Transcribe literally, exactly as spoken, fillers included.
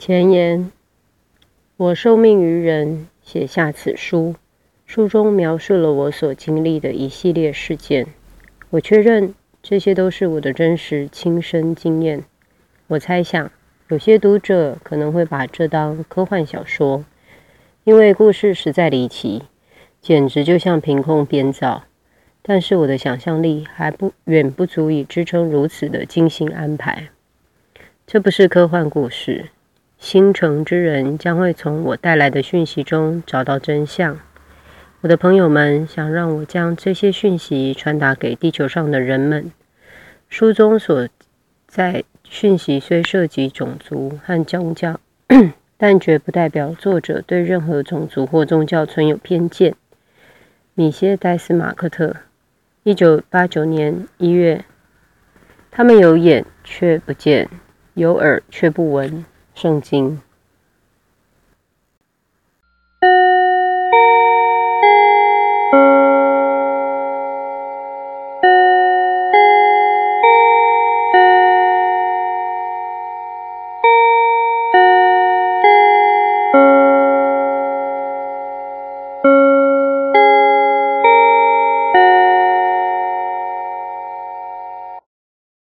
前言：我受命于人，写下此书。书中描述了我所经历的一系列事件。我确认这些都是我的真实亲身经验。我猜想，有些读者可能会把这当科幻小说，因为故事实在离奇，简直就像凭空编造。但是我的想象力还不远不足以支撑如此的精心安排。这不是科幻故事。星城之人将会从我带来的讯息中找到真相。我的朋友们想让我将这些讯息传达给地球上的人们。书中所在讯息虽涉及种族和宗教，但绝不代表作者对任何种族或宗教存有偏见。米歇·戴斯马克特，一九八九年一月。他们有眼却不见，有耳却不闻。圣经。